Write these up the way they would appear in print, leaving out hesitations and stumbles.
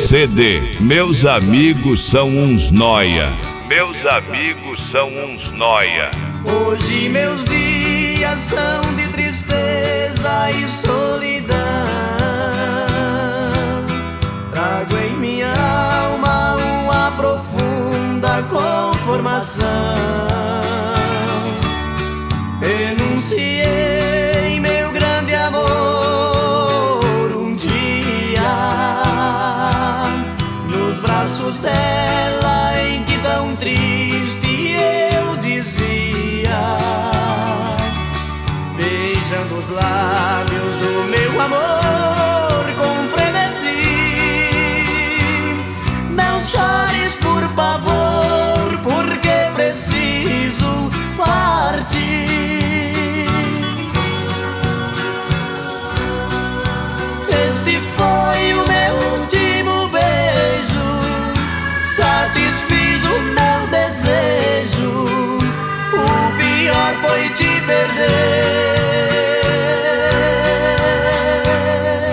CD Meus Amigos São Uns Nóia. Meus amigos são uns nóia. Hoje meus dias são de tristeza e solidão. Trago em minha alma uma profunda conformação. Renunciei meu grande amor um dia nos braços dela, em que tão triste eu dizia, beijando os lábios do meu amor com frenesi. Não chores, por favor, porque preciso partir. Este foi o meu último beijo, satisfiz o meu desejo. O pior foi te perder.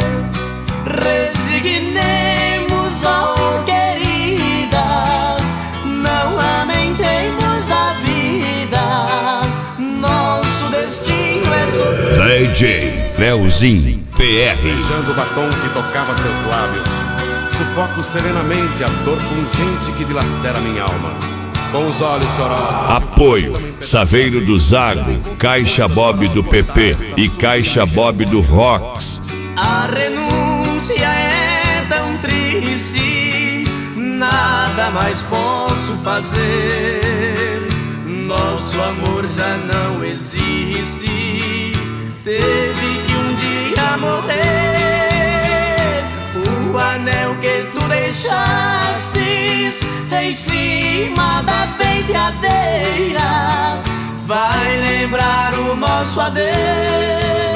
Resignemos, oh querida, não lamentemos a vida. Nosso destino é sofrer. DJ Leozinho PR. Beijando o batom que tocava seus lábios, sufoco serenamente a dor pungente que dilacera minha alma. Com os olhos chorosos. Apoio Saveiro do Zago, Caixa Bob do PP e Caixa Bob do Rox. A renúncia é tão triste, nada mais posso fazer. Nosso amor já não existe, teve que um dia morrer. O anel que tu deixastes em cima da penteadeira vai lembrar o nosso adeus.